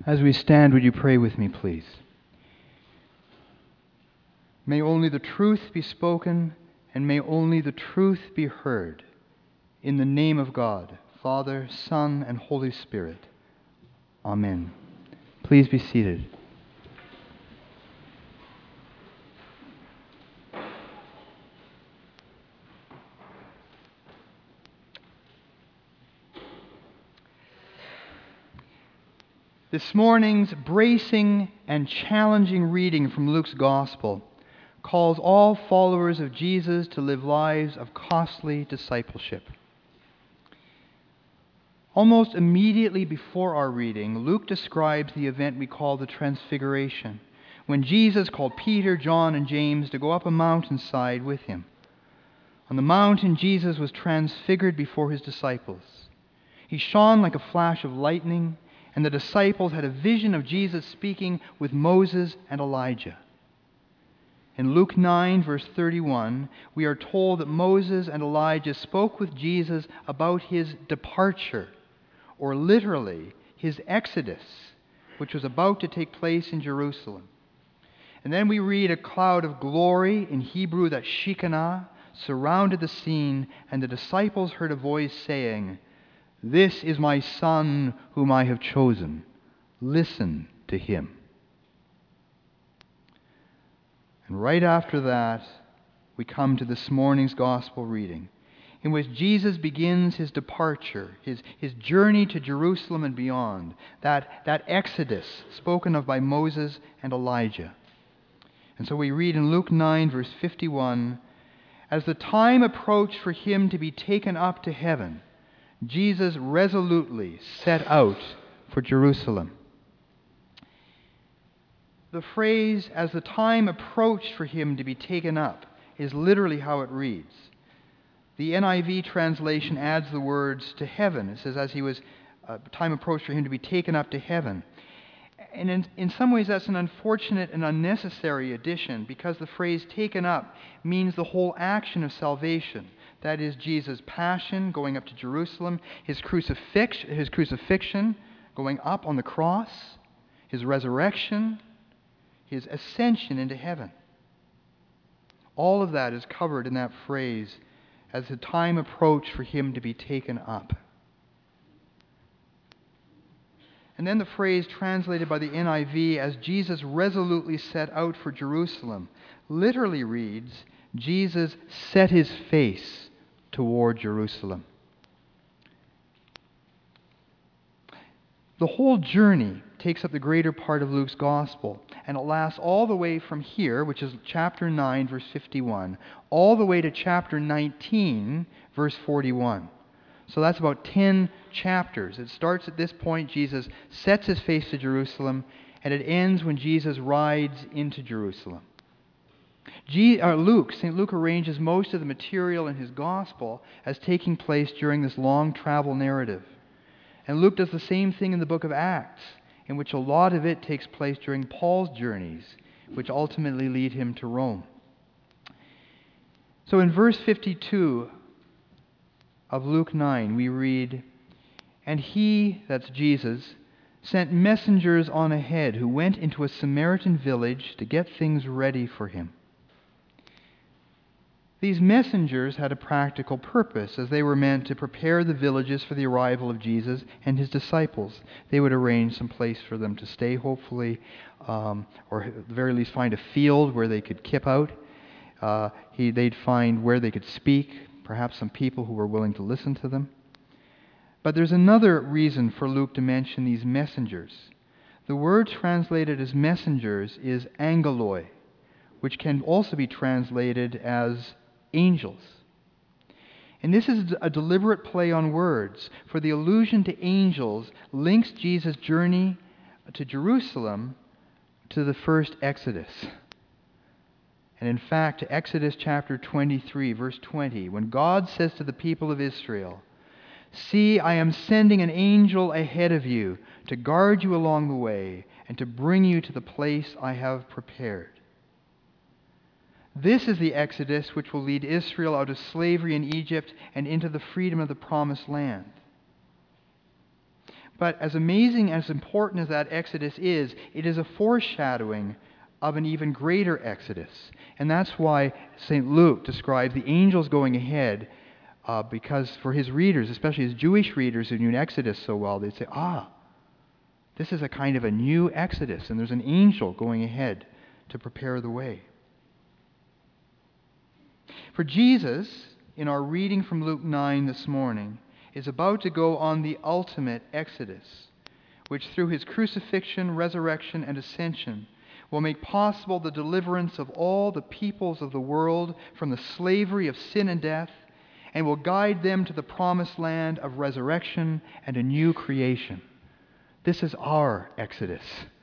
As we stand, would you pray with me, please? May only the truth be spoken, and may only the truth be heard. In the name of God, Father, Son, and Holy Spirit. Amen. Please be seated. This morning's bracing and challenging reading from Luke's Gospel calls all followers of Jesus to live lives of costly discipleship. Almost immediately before our reading, Luke describes the event we call the Transfiguration, when Jesus called Peter, John, and James to go up a mountainside with him. On the mountain, Jesus was transfigured before his disciples. He shone like a flash of lightning, and the disciples had a vision of Jesus speaking with Moses and Elijah. In Luke 9, verse 31, we are told that Moses and Elijah spoke with Jesus about his departure, or literally, his exodus, which was about to take place in Jerusalem. And then we read a cloud of glory, in Hebrew that Shekinah, surrounded the scene, and the disciples heard a voice saying, "This is my Son whom I have chosen. Listen to him." And right after that, we come to this morning's gospel reading, in which Jesus begins his departure, his journey to Jerusalem and beyond, that exodus spoken of by Moses and Elijah. And so we read in Luke 9, verse 51, "As the time approached for him to be taken up to heaven, Jesus resolutely set out for Jerusalem." The phrase, "as the time approached for him to be taken up," is literally how it reads. The NIV translation adds the words "to heaven." It says, "as he was, time approached for him to be taken up to heaven." And in some ways that's an unfortunate and unnecessary addition, because the phrase "taken up" means the whole action of salvation. That is, Jesus' passion, going up to Jerusalem, his crucifixion, going up on the cross, his resurrection, his ascension into heaven. All of that is covered in that phrase, "as the time approached for him to be taken up." And then the phrase translated by the NIV as "Jesus resolutely set out for Jerusalem" literally reads, "Jesus set his face toward Jerusalem." The whole journey takes up the greater part of Luke's Gospel, and it lasts all the way from here, which is chapter 9, verse 51, all the way to chapter 19, verse 41. So that's about 10 chapters. It starts at this point, Jesus sets his face to Jerusalem, and it ends when Jesus rides into Jerusalem. St. Luke arranges most of the material in his Gospel as taking place during this long travel narrative. And Luke does the same thing in the book of Acts, in which a lot of it takes place during Paul's journeys, which ultimately lead him to Rome. So in verse 52 of Luke 9, we read, "And he," that's Jesus, "sent messengers on ahead who went into a Samaritan village to get things ready for him." These messengers had a practical purpose, as they were meant to prepare the villages for the arrival of Jesus and his disciples. They would arrange some place for them to stay, hopefully, or at the very least find a field where they could camp out. They'd find where they could speak, perhaps some people who were willing to listen to them. But there's another reason for Luke to mention these messengers. The word translated as messengers is angeloi, which can also be translated as angels. And this is a deliberate play on words, for the allusion to angels links Jesus' journey to Jerusalem to the first Exodus. And in fact, to Exodus chapter 23, verse 20, when God says to the people of Israel, "See, I am sending an angel ahead of you to guard you along the way and to bring you to the place I have prepared." This is the Exodus which will lead Israel out of slavery in Egypt and into the freedom of the Promised Land. But as amazing, as important as that exodus is, it is a foreshadowing of an even greater exodus. And that's why St. Luke describes the angels going ahead, because for his readers, especially his Jewish readers who knew Exodus so well, they'd say, this is a kind of a new exodus, and there's an angel going ahead to prepare the way. For Jesus, in our reading from Luke 9 this morning, is about to go on the ultimate exodus, which through his crucifixion, resurrection, and ascension will make possible the deliverance of all the peoples of the world from the slavery of sin and death, and will guide them to the promised land of resurrection and a new creation. This is our exodus.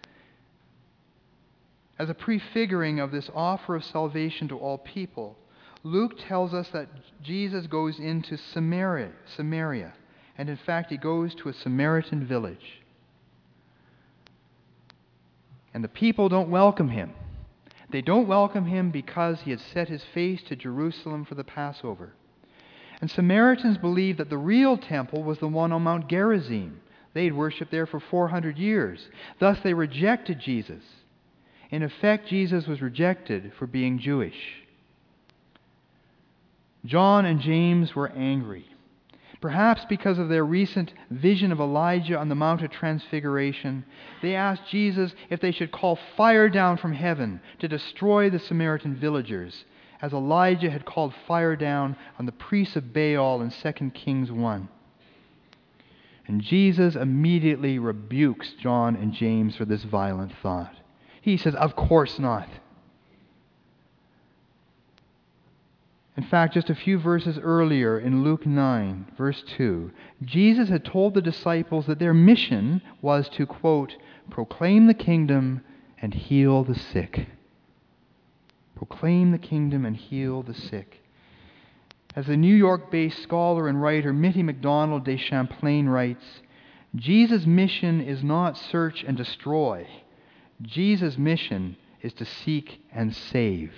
As a prefiguring of this offer of salvation to all people, Luke tells us that Jesus goes into Samaria, and in fact he goes to a Samaritan village. And the people don't welcome him. They don't welcome him because he had set his face to Jerusalem for the Passover. And Samaritans believed that the real temple was the one on Mount Gerizim. They had worshipped there for 400 years. Thus they rejected Jesus. In effect, Jesus was rejected for being Jewish. John and James were angry, perhaps because of their recent vision of Elijah on the Mount of Transfiguration. They asked Jesus if they should call fire down from heaven to destroy the Samaritan villagers, as Elijah had called fire down on the priests of Baal in 2 Kings 1. And Jesus immediately rebukes John and James for this violent thought. He says, "Of course not." In fact, just a few verses earlier in Luke 9, verse 2, Jesus had told the disciples that their mission was to, quote, proclaim the kingdom and heal the sick. Proclaim the kingdom and heal the sick. As the New York-based scholar and writer Mitty MacDonald de Champlain writes, Jesus' mission is not search and destroy. Jesus' mission is to seek and save.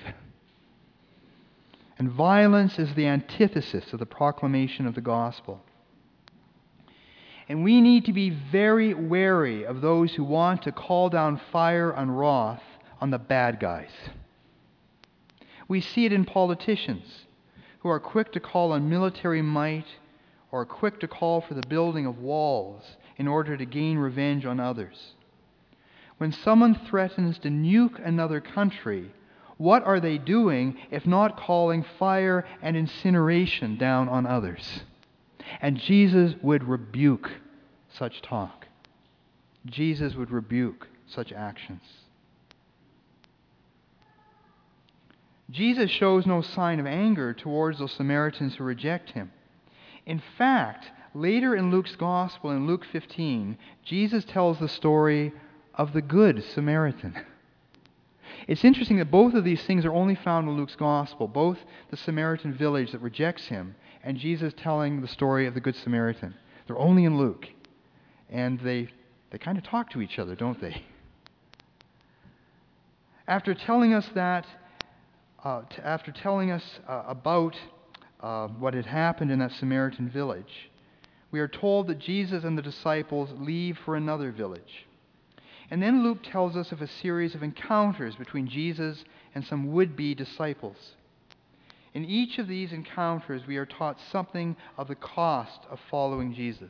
And violence is the antithesis of the proclamation of the gospel. And we need to be very wary of those who want to call down fire and wrath on the bad guys. We see it in politicians who are quick to call on military might or quick to call for the building of walls in order to gain revenge on others. When someone threatens to nuke another country, what are they doing if not calling fire and incineration down on others? And Jesus would rebuke such talk. Jesus would rebuke such actions. Jesus shows no sign of anger towards those Samaritans who reject him. In fact, later in Luke's Gospel, in Luke 15, Jesus tells the story of the Good Samaritan. It's interesting that both of these things are only found in Luke's Gospel, both the Samaritan village that rejects him and Jesus telling the story of the Good Samaritan. They're only in Luke. And they kind of talk to each other, don't they? After telling us that, about what had happened in that Samaritan village, we are told that Jesus and the disciples leave for another village. And then Luke tells us of a series of encounters between Jesus and some would-be disciples. In each of these encounters, we are taught something of the cost of following Jesus.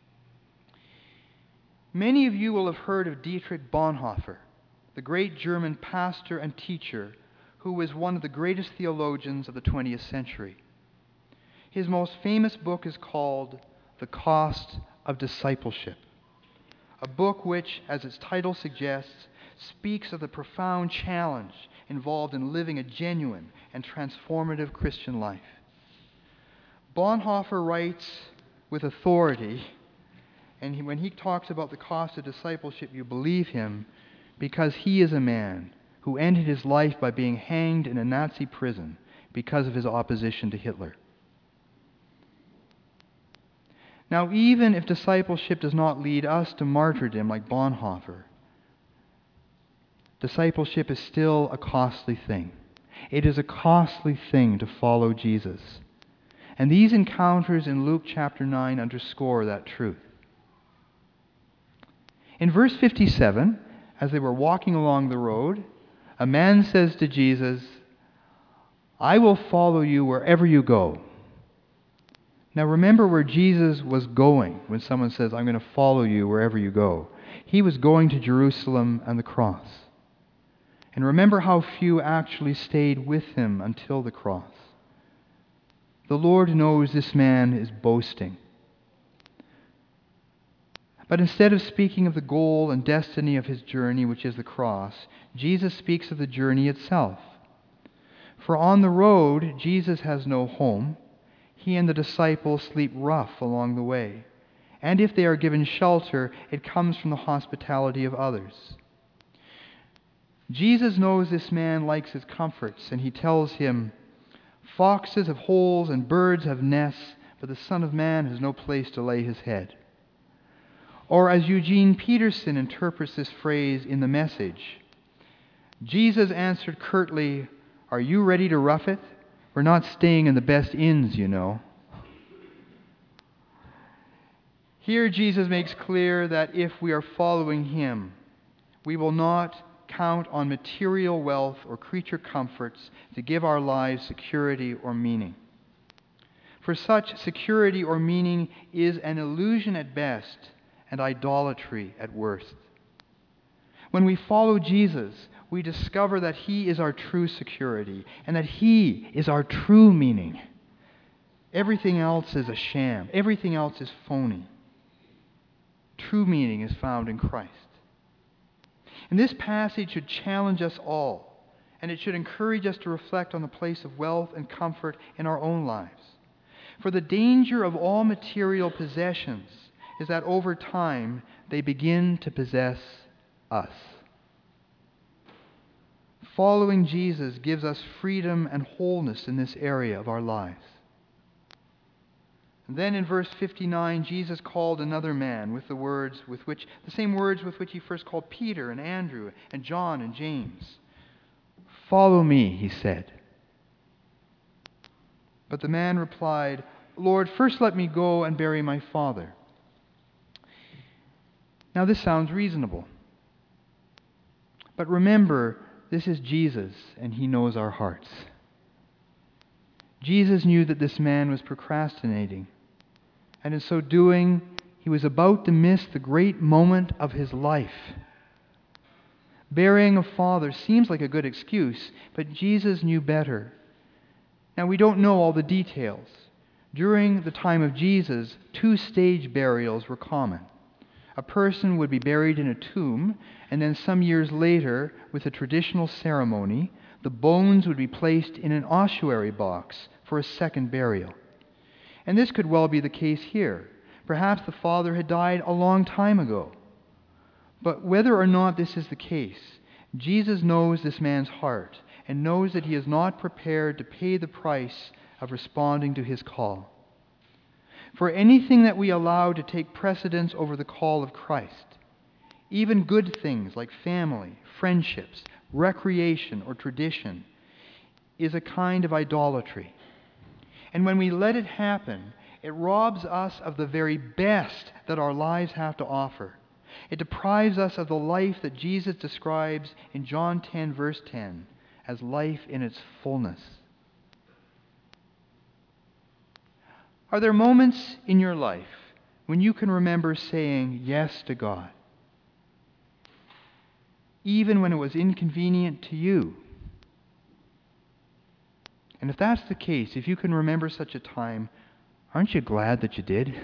Many of you will have heard of Dietrich Bonhoeffer, the great German pastor and teacher who was one of the greatest theologians of the 20th century. His most famous book is called The Cost of Discipleship, a book which, as its title suggests, speaks of the profound challenge involved in living a genuine and transformative Christian life. Bonhoeffer writes with authority, and when he talks about the cost of discipleship, you believe him, because he is a man who ended his life by being hanged in a Nazi prison because of his opposition to Hitler. Now, even if discipleship does not lead us to martyrdom like Bonhoeffer, discipleship is still a costly thing. It is a costly thing to follow Jesus. And these encounters in Luke chapter 9 underscore that truth. In verse 57, as they were walking along the road, a man says to Jesus, "I will follow you wherever you go." Now remember where Jesus was going when someone says, "I'm going to follow you wherever you go." He was going to Jerusalem and the cross. And remember how few actually stayed with him until the cross. The Lord knows this man is boasting. But instead of speaking of the goal and destiny of his journey, which is the cross, Jesus speaks of the journey itself. For on the road, Jesus has no home. He and the disciples sleep rough along the way. And if they are given shelter, it comes from the hospitality of others. Jesus knows this man likes his comforts, and he tells him, "Foxes have holes and birds have nests, but the Son of Man has no place to lay his head." Or as Eugene Peterson interprets this phrase in The Message, Jesus answered curtly, "Are you ready to rough it? We're not staying in the best inns, you know." Here Jesus makes clear that if we are following him, we will not count on material wealth or creature comforts to give our lives security or meaning. For such security or meaning is an illusion at best and idolatry at worst. When we follow Jesus, we discover that he is our true security and that he is our true meaning. Everything else is a sham. Everything else is phony. True meaning is found in Christ. And this passage should challenge us all, and it should encourage us to reflect on the place of wealth and comfort in our own lives. For the danger of all material possessions is that over time they begin to possess us. Following Jesus gives us freedom and wholeness in this area of our lives. And then in verse 59, Jesus called another man with the same words with which he first called Peter and Andrew and John and James. "Follow me," he said. But the man replied, "Lord, first let me go and bury my father." Now this sounds reasonable. But remember, this is Jesus, and he knows our hearts. Jesus knew that this man was procrastinating, and in so doing, he was about to miss the great moment of his life. Burying a father seems like a good excuse, but Jesus knew better. Now, we don't know all the details. During the time of Jesus, 2-stage burials were common. A person would be buried in a tomb, and then some years later, with a traditional ceremony, the bones would be placed in an ossuary box for a second burial. And this could well be the case here. Perhaps the father had died a long time ago. But whether or not this is the case, Jesus knows this man's heart and knows that he is not prepared to pay the price of responding to his call. For anything that we allow to take precedence over the call of Christ, even good things like family, friendships, recreation, or tradition, is a kind of idolatry. And when we let it happen, it robs us of the very best that our lives have to offer. It deprives us of the life that Jesus describes in John 10, verse 10, as life in its fullness. Are there moments in your life when you can remember saying yes to God, even when it was inconvenient to you? And if that's the case, if you can remember such a time, aren't you glad that you did?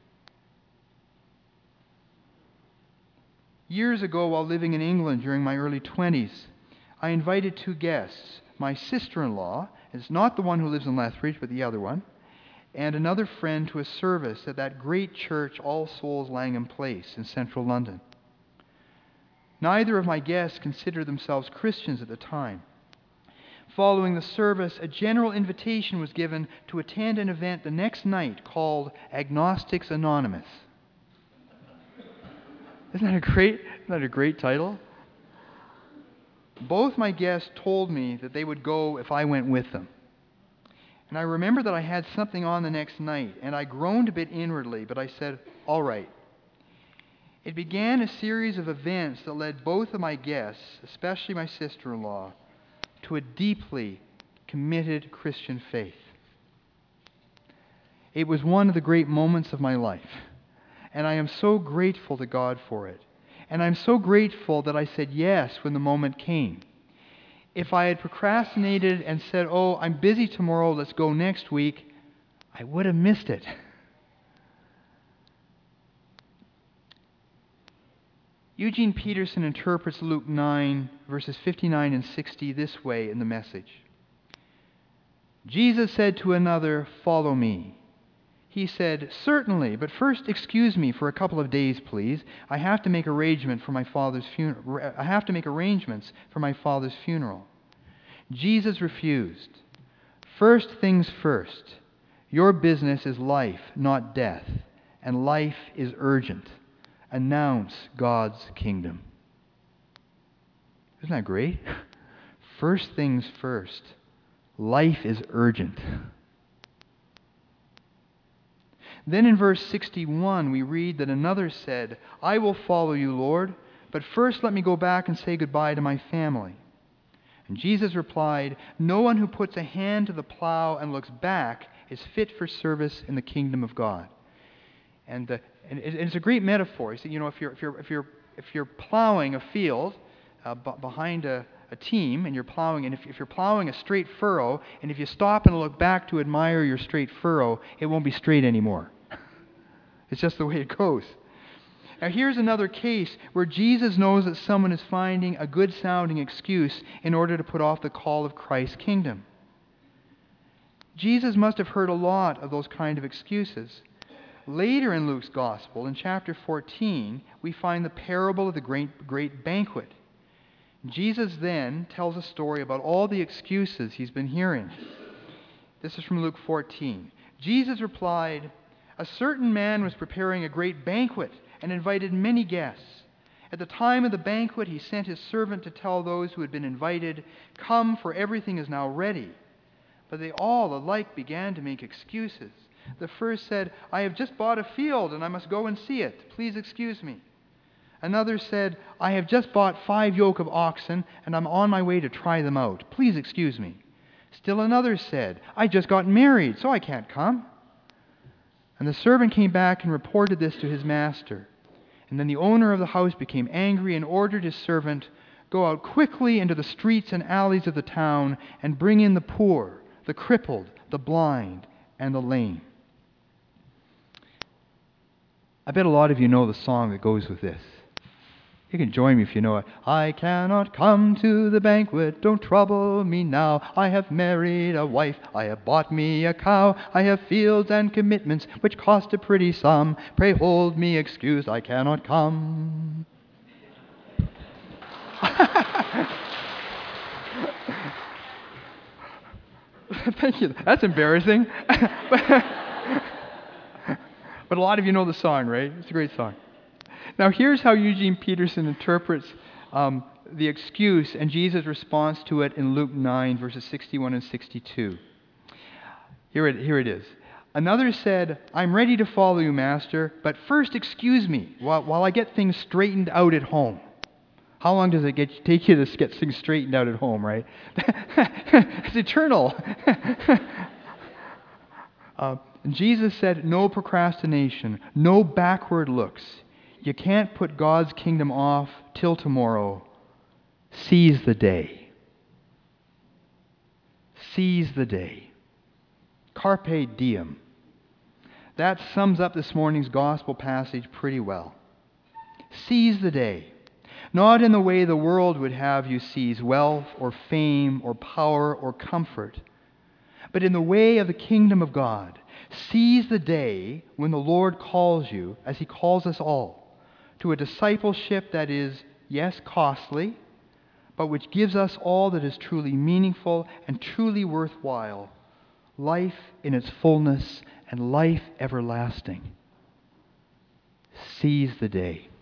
Years ago, while living in England during my early 20s, I invited 2 guests, my sister-in-law, it's not the one who lives in Lethbridge, but the other one, and another friend to a service at that great church, All Souls Langham Place in central London. Neither of my guests considered themselves Christians at the time. Following the service, a general invitation was given to attend an event the next night called Agnostics Anonymous. Isn't that a great title? Both my guests told me that they would go if I went with them. And I remember that I had something on the next night, and I groaned a bit inwardly, but I said, all right. It began a series of events that led both of my guests, especially my sister-in-law, to a deeply committed Christian faith. It was one of the great moments of my life, and I am so grateful to God for it. And I'm so grateful that I said yes when the moment came. If I had procrastinated and said, "Oh, I'm busy tomorrow, let's go next week," I would have missed it. Eugene Peterson interprets Luke 9, verses 59 and 60 this way in the Message. Jesus said to another, "Follow me." He said, "Certainly, but first excuse me for a couple of days, please. I have to make arrangements for my father's funeral." Jesus refused. "First things first. Your business is life, not death, and life is urgent. Announce God's kingdom." Isn't that great? First things first. Life is urgent. Then in verse 61, we read that another said, "I will follow you, Lord, but first let me go back and say goodbye to my family." And Jesus replied, "No one who puts a hand to the plow and looks back is fit for service in the kingdom of God." And it's a great metaphor. So, if you're plowing a field behind a team, and you're plowing, and if you're plowing a straight furrow, and if you stop and look back to admire your straight furrow, it won't be straight anymore. It's just the way it goes. Now here's another case where Jesus knows that someone is finding a good-sounding excuse in order to put off the call of Christ's kingdom. Jesus must have heard a lot of those kind of excuses. Later in Luke's Gospel, in chapter 14, we find the parable of the great banquet. Jesus then tells a story about all the excuses he's been hearing. This is from Luke 14. Jesus replied, "A certain man was preparing a great banquet and invited many guests. At the time of the banquet, he sent his servant to tell those who had been invited, 'Come, for everything is now ready.' But they all alike began to make excuses. The first said, 'I have just bought a field and I must go and see it. Please excuse me.' Another said, 'I have just bought 5 yoke of oxen and I'm on my way to try them out. Please excuse me.' Still another said, 'I just got married, so I can't come.' And the servant came back and reported this to his master. And then the owner of the house became angry and ordered his servant, 'Go out quickly into the streets and alleys of the town and bring in the poor, the crippled, the blind, and the lame.'" I bet a lot of you know the song that goes with this. You can join me if you know it. "I cannot come to the banquet, don't trouble me now. I have married a wife, I have bought me a cow. I have fields and commitments which cost a pretty sum. Pray hold me excused, I cannot come." Thank you. That's embarrassing. But a lot of you know the song, right? It's a great song. Now here's how Eugene Peterson interprets the excuse and Jesus' response to it in Luke 9, verses 61 and 62. Here it is. Another said, "I'm ready to follow you, Master, but first excuse me while I get things straightened out at home." How long does it take you to get things straightened out at home, right? It's eternal. Jesus said, "No procrastination, no backward looks. You can't put God's kingdom off till tomorrow. Seize the day." Seize the day. Carpe diem. That sums up this morning's gospel passage pretty well. Seize the day. Not in the way the world would have you seize wealth or fame or power or comfort, but in the way of the kingdom of God. Seize the day when the Lord calls you, as He calls us all, to a discipleship that is, yes, costly, but which gives us all that is truly meaningful and truly worthwhile, life in its fullness and life everlasting. Seize the day.